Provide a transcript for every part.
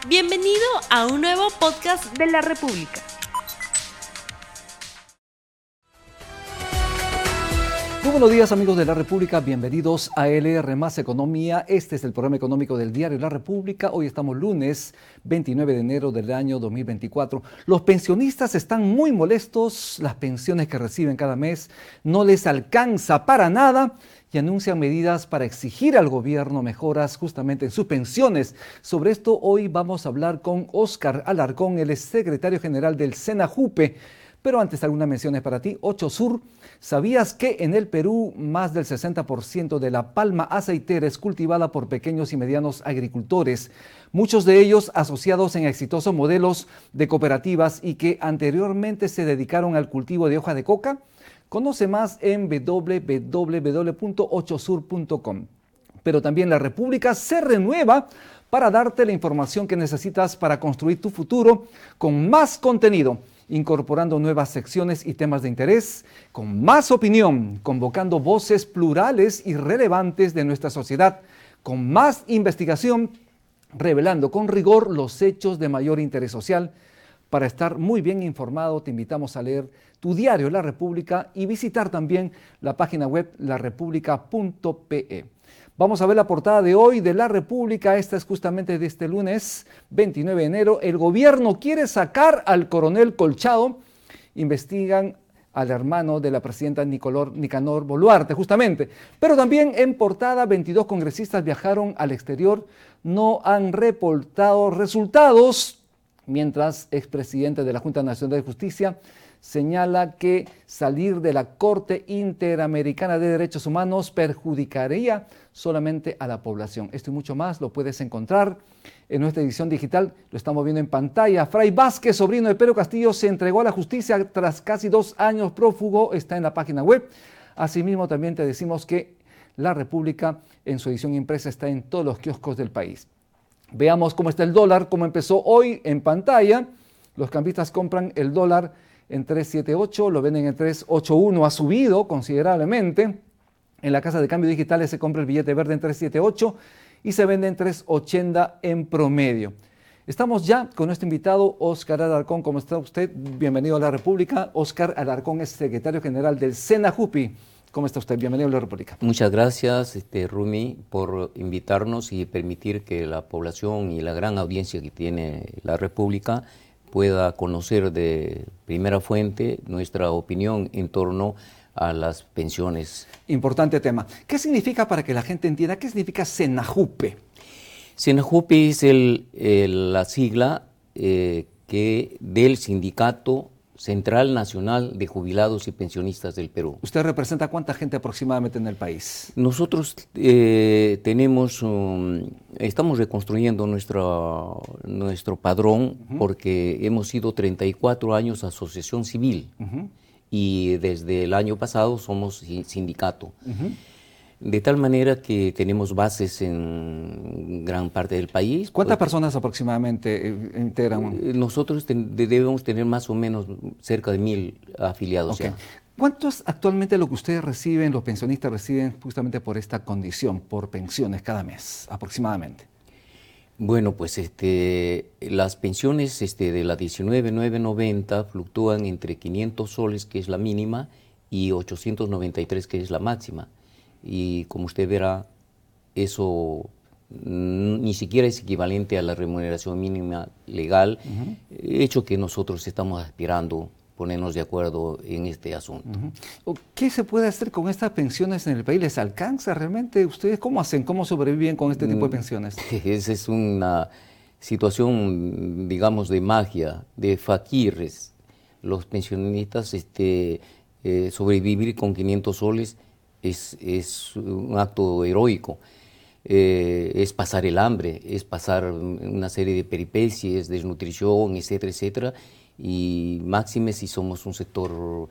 Bienvenido a un nuevo podcast de la República. Muy buenos días, amigos de la República, bienvenidos a LR Más Economía. Este es el programa económico del diario La República. Hoy estamos lunes 29 de enero del año 2024. Los pensionistas están muy molestos, las pensiones que reciben cada mes no les alcanza para nada y anuncian medidas para exigir al gobierno mejoras justamente en sus pensiones. Sobre esto hoy vamos a hablar con Óscar Alarcón, el secretario general del SENAJUPE. Pero antes, algunas menciones para ti. 8 Sur, ¿sabías que en el Perú más del 60% de la palma aceitera es cultivada por pequeños y medianos agricultores? Muchos de ellos asociados en exitosos modelos de cooperativas y que anteriormente se dedicaron al cultivo de hoja de coca. Conoce más en www.8sur.com. Pero también la República se renueva para darte la información que necesitas para construir tu futuro con más contenido, incorporando nuevas secciones y temas de interés, con más opinión, convocando voces plurales y relevantes de nuestra sociedad, con más investigación, revelando con rigor los hechos de mayor interés social. Para estar muy bien informado, te invitamos a leer tu diario La República y visitar también la página web larepublica.pe. Vamos a ver la portada de hoy de La República. Esta es justamente de este lunes 29 de enero. El gobierno quiere sacar al coronel Colchado. Investigan al hermano de la presidenta Nicanor Boluarte, justamente. Pero también en portada, 22 congresistas viajaron al exterior. No han reportado resultados, mientras expresidente de la Junta Nacional de Justicia señala que salir de la Corte Interamericana de Derechos Humanos perjudicaría solamente a la población. Esto y mucho más lo puedes encontrar en nuestra edición digital. Lo estamos viendo en pantalla. Fray Vázquez, sobrino de Pedro Castillo, se entregó a la justicia tras casi 2 años prófugo. Está en la página web. Asimismo, también te decimos que La República, en su edición impresa, está en todos los kioscos del país. Veamos cómo está el dólar, cómo empezó hoy en pantalla. Los cambistas compran el dólar en 3.78, lo venden en 3.81, ha subido considerablemente. En la casa de cambio digitales se compra el billete verde en 3.78 y se vende en 3.80 en promedio. Estamos ya con nuestro invitado, Óscar Alarcón. ¿Cómo está usted? Bienvenido a La República. Óscar Alarcón es secretario general del SENAJUPE. ¿Cómo está usted? Bienvenido a La República. Muchas gracias, Rumi, por invitarnos y permitir que la población y la gran audiencia que tiene La República pueda conocer de primera fuente nuestra opinión en torno a las pensiones. Importante tema. ¿Qué significa, para que la gente entienda, qué significa SENAJUPE? SENAJUPE es la sigla del Sindicato Central Nacional de Jubilados y Pensionistas del Perú. ¿Usted representa cuánta gente aproximadamente en el país? Nosotros estamos reconstruyendo nuestro padrón, porque hemos sido 34 años asociación civil y desde el año pasado somos sindicato. De tal manera que tenemos bases en gran parte del país. ¿Cuántas personas aproximadamente integran? Nosotros debemos tener más o menos cerca de 1.000 afiliados. Okay. Ya. ¿Cuánto es actualmente lo que ustedes reciben, los pensionistas reciben justamente por esta condición, por pensiones cada mes aproximadamente? Bueno, pues las pensiones de la 19.990 fluctúan entre 500 soles, que es la mínima, y 893, que es la máxima. Y como usted verá, eso ni siquiera es equivalente a la remuneración mínima legal, hecho que nosotros estamos aspirando ponernos de acuerdo en este asunto. ¿Qué se puede hacer con estas pensiones en el país? ¿Les alcanza realmente? ¿Ustedes cómo hacen? ¿Cómo sobreviven con este tipo de pensiones? Esa es una situación, digamos, de magia, de faquires. Los pensionistas, sobrevivir con 500 soles es un acto heroico. Es pasar el hambre, es pasar una serie de peripecias, desnutrición, etcétera, etcétera, y máxime si somos un sector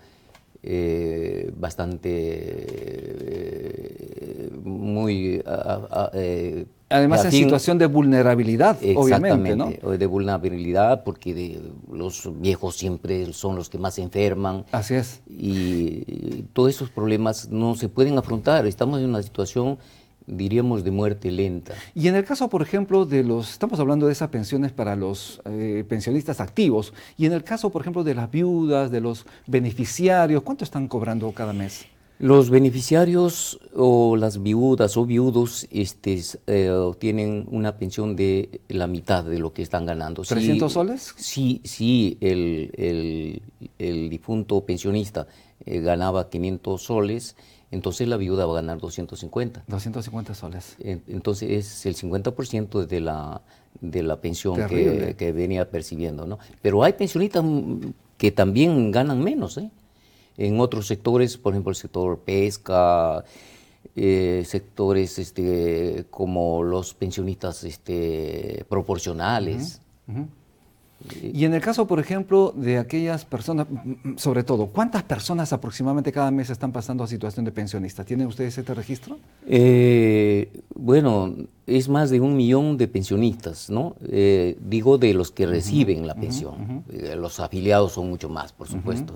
bastante muy además en situación de vulnerabilidad, obviamente, ¿no? De vulnerabilidad, porque los viejos siempre son los que más se enferman. Así es. Y todos esos problemas no se pueden afrontar. Estamos en una situación diríamos de muerte lenta. Y en el caso, por ejemplo, estamos hablando de esas pensiones para los pensionistas activos, y en el caso, por ejemplo, de las viudas, de los beneficiarios, ¿cuánto están cobrando cada mes? Los beneficiarios o las viudas o viudos tienen una pensión de la mitad de lo que están ganando. ¿300 soles? Sí, el difunto pensionista ganaba 500 soles, entonces la viuda va a ganar 250. 250 soles. Entonces es el 50% de la pensión que venía percibiendo, ¿no? Pero hay pensionistas que también ganan menos, ¿eh? En otros sectores, por ejemplo, el sector pesca, sectores como los pensionistas proporcionales. Y en el caso, por ejemplo, de aquellas personas, sobre todo, ¿cuántas personas aproximadamente cada mes están pasando a situación de pensionista? ¿Tienen ustedes este registro? Bueno, es más de 1 millón de pensionistas, ¿no? Digo de los que reciben la pensión. Los afiliados son mucho más, por supuesto.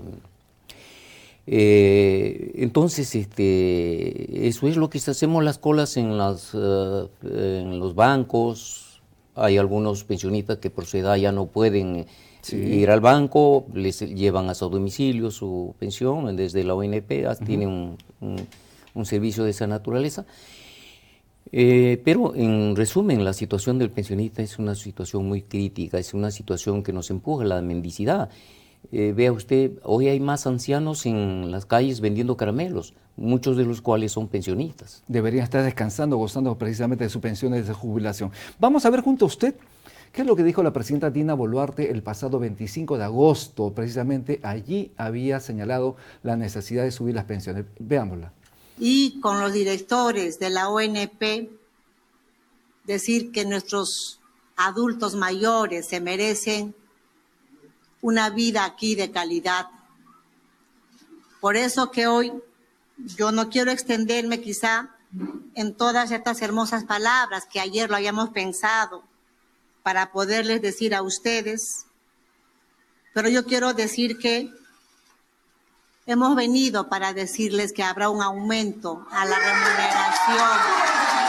Entonces, eso es lo que hacemos las colas en los bancos. Hay algunos pensionistas que por su edad ya no pueden ir al banco, les llevan a su domicilio su pensión desde la ONP, tienen un servicio de esa naturaleza. Pero en resumen, la situación del pensionista es una situación muy crítica, es una situación que nos empuja a la mendicidad. Vea usted, hoy hay más ancianos en las calles vendiendo caramelos, muchos de los cuales son pensionistas. Deberían estar descansando, gozando precisamente de sus pensiones de jubilación. Vamos a ver junto a usted qué es lo que dijo la presidenta Dina Boluarte el pasado 25 de agosto. Precisamente allí había señalado la necesidad de subir las pensiones. Veámosla. Y con los directores de la ONP, decir que nuestros adultos mayores se merecen una vida aquí de calidad. Por eso que hoy yo no quiero extenderme quizá en todas estas hermosas palabras que ayer lo habíamos pensado para poderles decir a ustedes, pero yo quiero decir que hemos venido para decirles que habrá un aumento a la remuneración.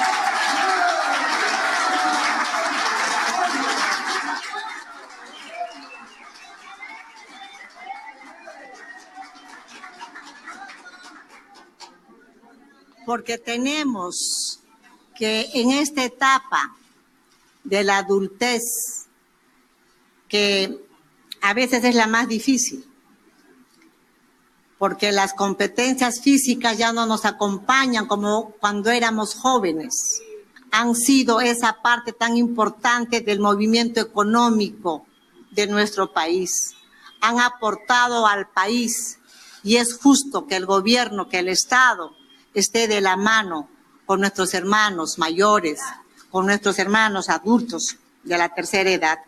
Porque tenemos que en esta etapa de la adultez, que a veces es la más difícil, porque las competencias físicas ya no nos acompañan como cuando éramos jóvenes. Han sido esa parte tan importante del movimiento económico de nuestro país. Han aportado al país y es justo que el gobierno, que el Estado esté de la mano con nuestros hermanos mayores, con nuestros hermanos adultos de la tercera edad.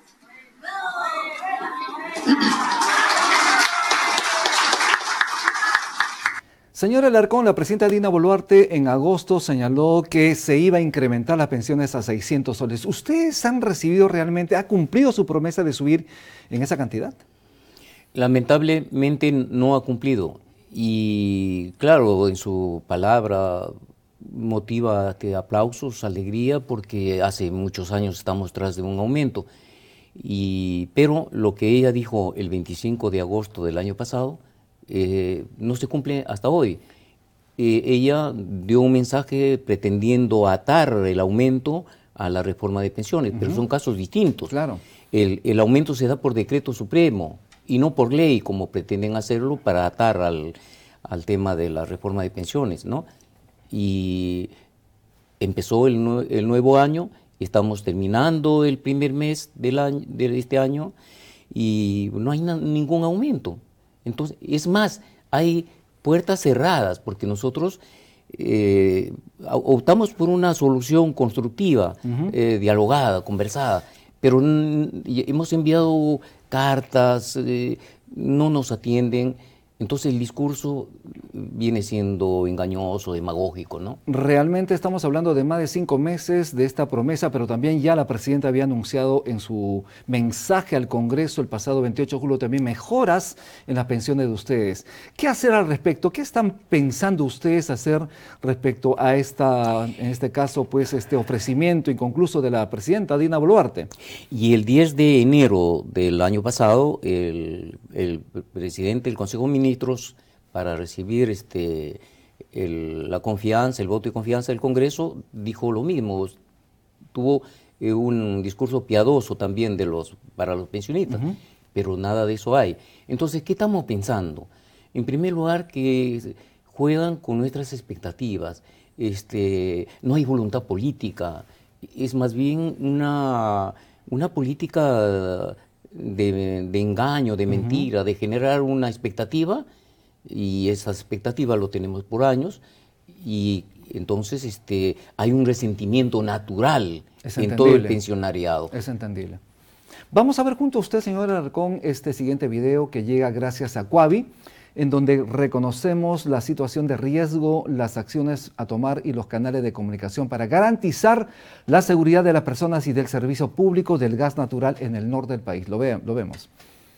Señora Alarcón, la presidenta Dina Boluarte en agosto señaló que se iba a incrementar las pensiones a 600 soles. ¿Ustedes han recibido realmente, ha cumplido su promesa de subir en esa cantidad? Lamentablemente no ha cumplido. Y claro, en su palabra motiva aplausos, alegría, porque hace muchos años estamos tras de un aumento. Pero lo que ella dijo el 25 de agosto del año pasado no se cumple hasta hoy. Ella dio un mensaje pretendiendo atar el aumento a la reforma de pensiones, pero son casos distintos. Claro. El aumento se da por decreto supremo y no por ley, como pretenden hacerlo para atar al tema de la reforma de pensiones, ¿no? Y empezó el nuevo año, estamos terminando el primer mes de este año y no hay ningún aumento. Entonces, es más, hay puertas cerradas, porque nosotros optamos por una solución constructiva, dialogada, conversada, pero hemos enviado cartas, no nos atienden. Entonces el discurso viene siendo engañoso, demagógico, ¿no? Realmente estamos hablando de más de 5 meses de esta promesa, pero también ya la presidenta había anunciado en su mensaje al Congreso el pasado 28 de julio también mejoras en las pensiones de ustedes. ¿Qué hacer al respecto? ¿Qué están pensando ustedes hacer respecto a en este caso, pues este ofrecimiento inconcluso de la presidenta Dina Boluarte? Y el 10 de enero del año pasado, el presidente del Consejo de Ministros, para recibir la confianza, el voto de confianza del Congreso, dijo lo mismo. Tuvo un discurso piadoso también para los pensionistas, pero nada de eso hay. Entonces, ¿qué estamos pensando? En primer lugar, que juegan con nuestras expectativas. No hay voluntad política, es más bien una política de engaño, de mentira, de generar una expectativa, y esa expectativa lo tenemos por años, y entonces hay un resentimiento natural en todo el pensionariado. Es entendible. Vamos a ver junto a usted, señor Alarcón, este siguiente video que llega gracias a Cuavi, en donde reconocemos la situación de riesgo, las acciones a tomar y los canales de comunicación para garantizar la seguridad de las personas y del servicio público del gas natural en el norte del país. Lo vemos.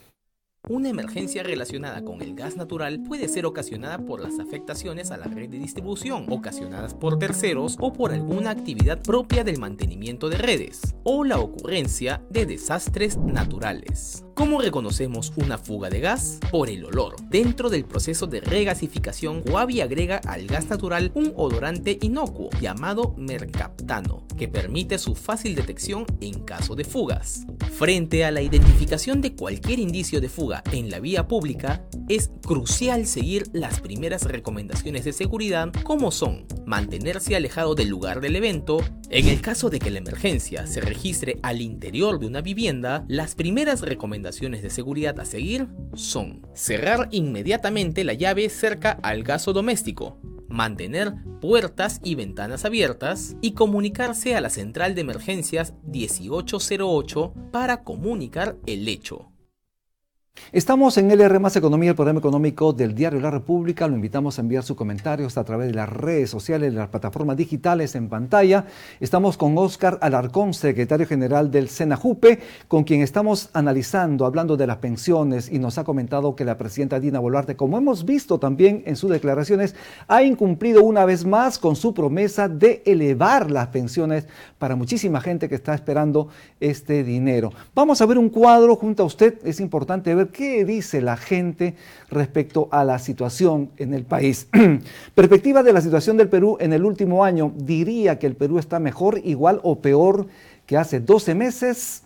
Una emergencia relacionada con el gas natural puede ser ocasionada por las afectaciones a la red de distribución, ocasionadas por terceros o por alguna actividad propia del mantenimiento de redes, o la ocurrencia de desastres naturales. ¿Cómo reconocemos una fuga de gas? Por el olor. Dentro del proceso de regasificación, Cuavi agrega al gas natural un odorante inocuo llamado mercaptano, que permite su fácil detección en caso de fugas. Frente a la identificación de cualquier indicio de fuga en la vía pública, es crucial seguir las primeras recomendaciones de seguridad, como son mantenerse alejado del lugar del evento. En el caso de que la emergencia se registre al interior de una vivienda, las primeras recomendaciones de seguridad a seguir son: cerrar inmediatamente la llave cerca al gaso doméstico, mantener puertas y ventanas abiertas y comunicarse a la central de emergencias 1808 para comunicar el hecho. Estamos en LR Más Economía, el programa económico del diario La República. Lo invitamos a enviar sus comentarios a través de las redes sociales, de las plataformas digitales en pantalla. Estamos con Óscar Alarcón, secretario general del SENAJUPE, con quien estamos analizando, hablando de las pensiones, y nos ha comentado que la presidenta Dina Boluarte, como hemos visto también en sus declaraciones, ha incumplido una vez más con su promesa de elevar las pensiones para muchísima gente que está esperando este dinero. Vamos a ver un cuadro junto a usted. Es importante ver qué dice la gente respecto a la situación en el país. Perspectiva de la situación del Perú en el último año. Diría que el Perú está mejor, igual o peor que hace 12 meses.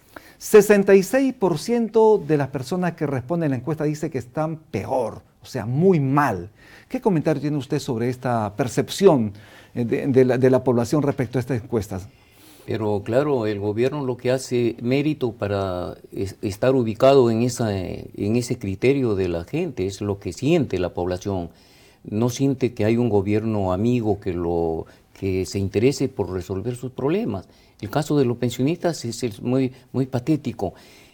66% de las personas que responden a la encuesta dice que están peor, o sea, muy mal. ¿Qué comentario tiene usted sobre esta percepción de la población respecto a estas encuestas? Pero claro, el gobierno lo que hace mérito para estar ubicado en ese criterio de la gente, es lo que siente la población. No siente que hay un gobierno amigo que se interese por resolver sus problemas. El caso de los pensionistas es muy patético.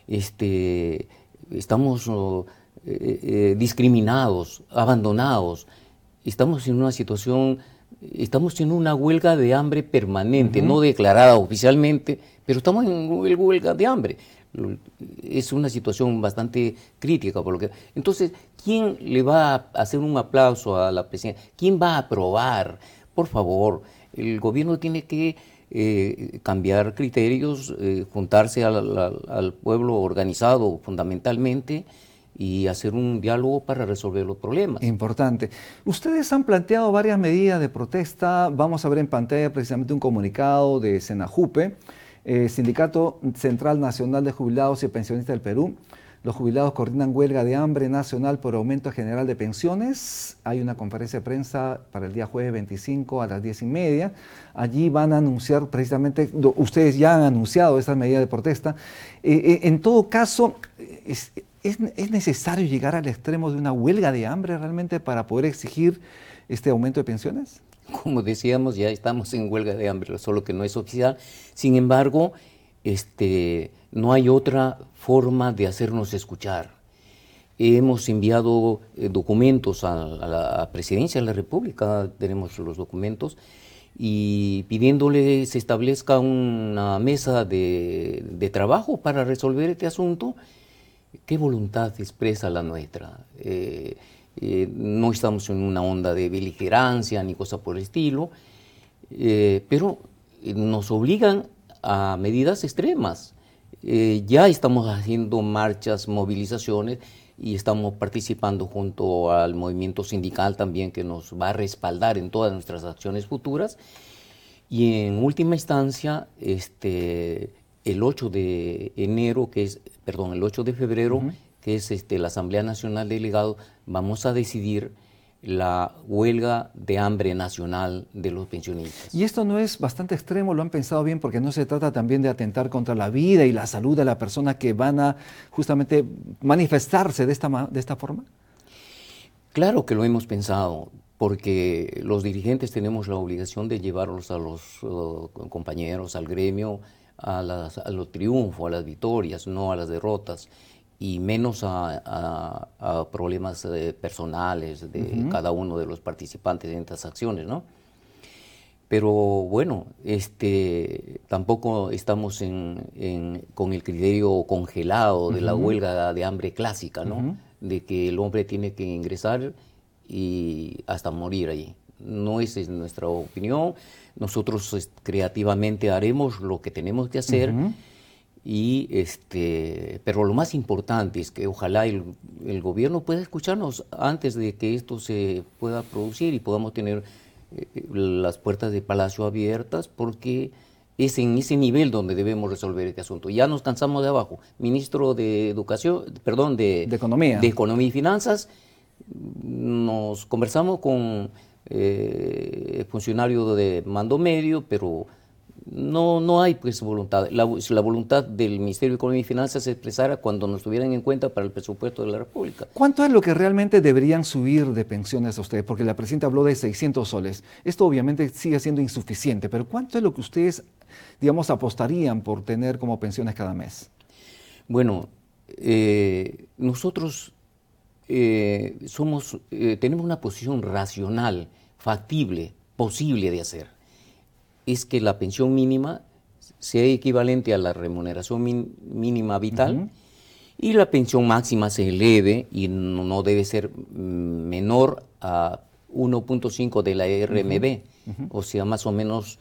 Estamos discriminados, abandonados. Estamos en una situación. Estamos en una huelga de hambre permanente, no declarada oficialmente, pero estamos en huelga de hambre. Es una situación bastante crítica. Entonces, ¿quién le va a hacer un aplauso a la presidenta? ¿Quién va a aprobar? Por favor, el gobierno tiene que cambiar criterios, juntarse al pueblo organizado fundamentalmente, y hacer un diálogo para resolver los problemas. Importante. Ustedes han planteado varias medidas de protesta. Vamos a ver en pantalla precisamente un comunicado de SENAJUPE, Sindicato Central Nacional de Jubilados y Pensionistas del Perú. Los jubilados coordinan huelga de hambre nacional por aumento general de pensiones. Hay una conferencia de prensa para el día jueves 25 a las 10:30. Allí van a anunciar precisamente, ustedes ya han anunciado esas medidas de protesta. En todo caso, ¿es necesario llegar al extremo de una huelga de hambre realmente para poder exigir este aumento de pensiones? Como decíamos, ya estamos en huelga de hambre, solo que no es oficial. Sin embargo, no hay otra forma de hacernos escuchar. hemos enviado documentos a la Presidencia de la República, tenemos los documentos, y pidiéndole se establezca una mesa de trabajo para resolver este asunto. ¿Qué voluntad expresa la nuestra? No estamos en una onda de beligerancia ni cosa por el estilo, pero nos obligan a medidas extremas. Ya estamos haciendo marchas, movilizaciones, y estamos participando junto al movimiento sindical también, que nos va a respaldar en todas nuestras acciones futuras. Y en última instancia, el 8 de febrero, que es la Asamblea Nacional de Delegados, vamos a decidir la huelga de hambre nacional de los pensionistas. Y esto no es bastante extremo, lo han pensado bien, porque no se trata también de atentar contra la vida y la salud de la persona que van a justamente manifestarse de esta forma. Claro que lo hemos pensado, porque los dirigentes tenemos la obligación de llevarlos a los compañeros, al gremio, a los triunfos, a las victorias, no a las derrotas, y menos a problemas personales de cada uno de los participantes en estas acciones, ¿no? Pero bueno, tampoco estamos con el criterio congelado de la huelga de hambre clásica, ¿no? De que el hombre tiene que ingresar y hasta morir allí. No esa es nuestra opinión. Nosotros creativamente haremos lo que tenemos que hacer. Pero lo más importante es que ojalá el gobierno pueda escucharnos antes de que esto se pueda producir y podamos tener las puertas de Palacio abiertas, porque es en ese nivel donde debemos resolver este asunto. Ya nos cansamos de abajo. Ministro de Economía y Finanzas, nos conversamos con funcionario de mando medio, pero no hay pues voluntad. La voluntad del Ministerio de Economía y Finanzas se expresara cuando nos tuvieran en cuenta para el presupuesto de la República. ¿Cuánto es lo que realmente deberían subir de pensiones a ustedes? Porque la presidenta habló de 600 soles. Esto obviamente sigue siendo insuficiente, pero ¿cuánto es lo que ustedes, digamos, apostarían por tener como pensiones cada mes? Bueno, nosotros tenemos una posición racional, factible, posible de hacer. Es que la pensión mínima sea equivalente a la remuneración mínima vital y la pensión máxima se eleve y no debe ser menor a 1.5 de la RMB, o sea, más o menos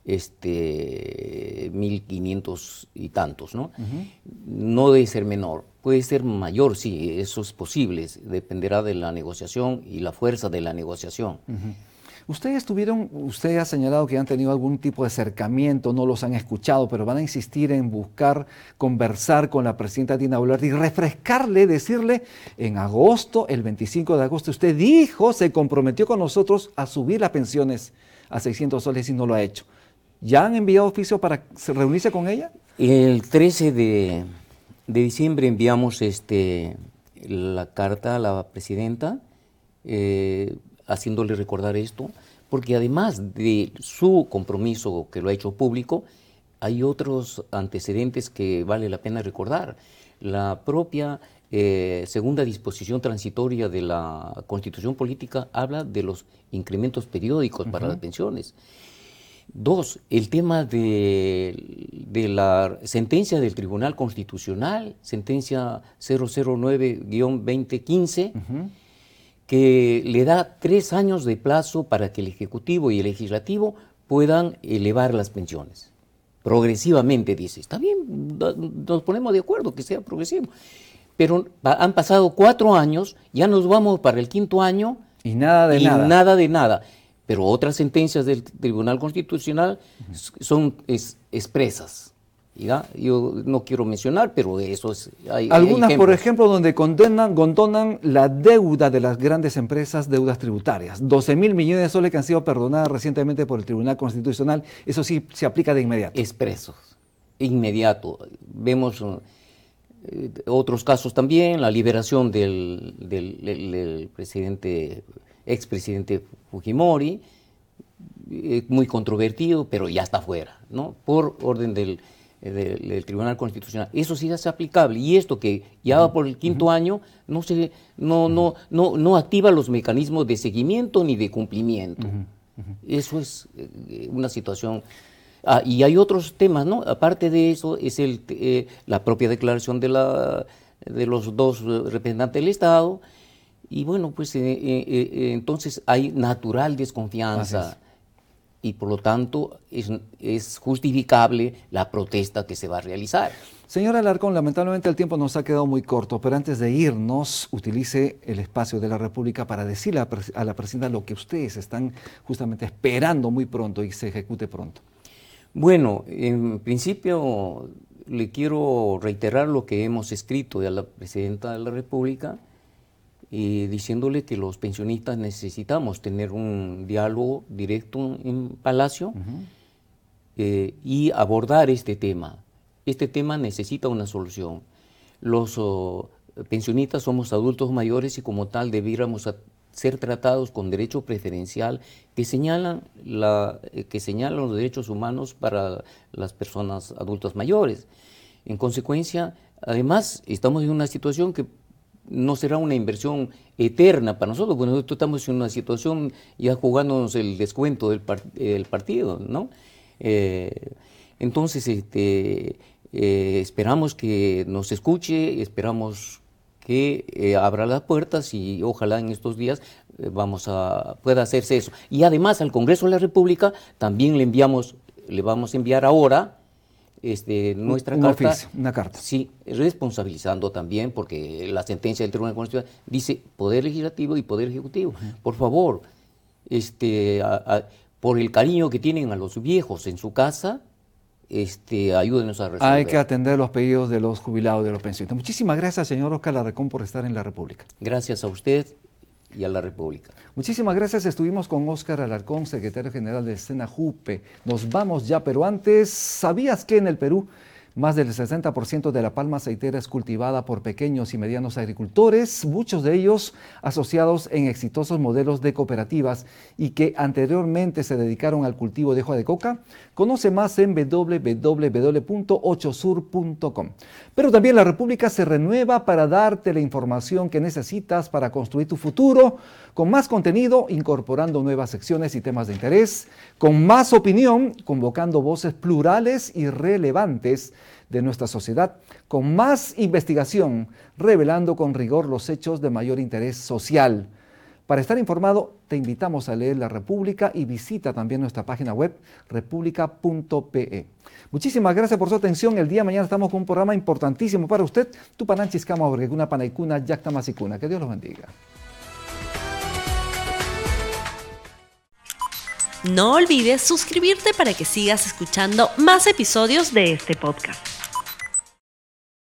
1.500 y tantos, ¿no? No debe ser menor, puede ser mayor, sí, eso es posible, dependerá de la negociación y la fuerza de la negociación. Usted ha señalado que han tenido algún tipo de acercamiento, no los han escuchado, pero van a insistir en buscar conversar con la presidenta Dina Boluarte y refrescarle, decirle, en agosto, el 25 de agosto, usted dijo, se comprometió con nosotros a subir las pensiones a 600 soles y no lo ha hecho. ¿Ya han enviado oficio para reunirse con ella? El 13 de diciembre enviamos la carta a la presidenta, haciéndole recordar esto, porque además de su compromiso que lo ha hecho público, hay otros antecedentes que vale la pena recordar. La propia segunda disposición transitoria de la Constitución Política habla de los incrementos periódicos para las pensiones. 2, el tema de la sentencia del Tribunal Constitucional, sentencia 009-2015, que le da 3 años de plazo para que el Ejecutivo y el Legislativo puedan elevar las pensiones. Progresivamente, dice. Está bien, nos ponemos de acuerdo que sea progresivo. Pero han pasado 4 años, ya nos vamos para el 5.º año. Y nada de nada. Nada de nada. Pero otras sentencias del Tribunal Constitucional son expresas. ¿Ya? Yo no quiero mencionar, pero eso es... Algunas, por ejemplo, donde condonan la deuda de las grandes empresas, deudas tributarias. 12.000 millones de soles que han sido perdonadas recientemente por el Tribunal Constitucional. Eso sí se aplica de inmediato. Expresos, inmediato. Vemos otros casos también, la liberación del expresidente Fujimori, muy controvertido, pero ya está fuera, ¿no? Por orden del del Tribunal Constitucional. Eso sí es aplicable, y esto que ya va por el quinto año no activa los mecanismos de seguimiento ni de cumplimiento. Eso es una situación. Y hay otros temas, ¿no? Aparte de eso, es la propia declaración de los dos representantes del Estado, y bueno, pues entonces hay natural desconfianza. Y por lo tanto es justificable la protesta que se va a realizar. Señora Alarcón, lamentablemente el tiempo nos ha quedado muy corto, pero antes de irnos, utilice el espacio de la República para decirle a la presidenta lo que ustedes están justamente esperando muy pronto y se ejecute pronto. Bueno, en principio le quiero reiterar lo que hemos escrito a la presidenta de la República, diciéndole que los pensionistas necesitamos tener un diálogo directo en Palacio y abordar este tema. Este tema necesita una solución. Los pensionistas somos adultos mayores y como tal debiéramos ser tratados con derecho preferencial que señalan los derechos humanos para las personas adultas mayores. En consecuencia, además, estamos en una situación que no será una inversión eterna para nosotros, porque nosotros estamos en una situación ya jugándonos el descuento del partido, ¿no? Entonces, esperamos que nos escuche, esperamos que abra las puertas y ojalá en estos días pueda hacerse eso. Y además al Congreso de la República también le vamos a enviar ahora nuestra carta, oficio, una carta. Sí, responsabilizando también, porque la sentencia del Tribunal Constitucional dice Poder Legislativo y Poder Ejecutivo. Por favor, por el cariño que tienen a los viejos en su casa, ayúdenos a resolver. Hay que atender los pedidos de los jubilados, de los pensionistas. Muchísimas gracias, señor Oscar Alarcón, por estar en la República. Gracias a usted y a la República. Muchísimas gracias. Estuvimos con Oscar Alarcón, secretario general de SENAJUPE. Nos vamos ya, pero antes, ¿sabías que en el Perú más del 60% de la palma aceitera es cultivada por pequeños y medianos agricultores, muchos de ellos asociados en exitosos modelos de cooperativas y que anteriormente se dedicaron al cultivo de hoja de coca? Conoce más en www.ochosur.com. Pero también la República se renueva para darte la información que necesitas para construir tu futuro, con más contenido, incorporando nuevas secciones y temas de interés, con más opinión, convocando voces plurales y relevantes de nuestra sociedad, con más investigación, revelando con rigor los hechos de mayor interés social. Para estar informado, te invitamos a leer La República y visita también nuestra página web republica.pe. Muchísimas gracias por su atención. El día de mañana estamos con un programa importantísimo para usted. Tupananchis Kama Orgeguna Panaikuna Yaktamasicuna. Que Dios los bendiga. No olvides suscribirte para que sigas escuchando más episodios de este podcast.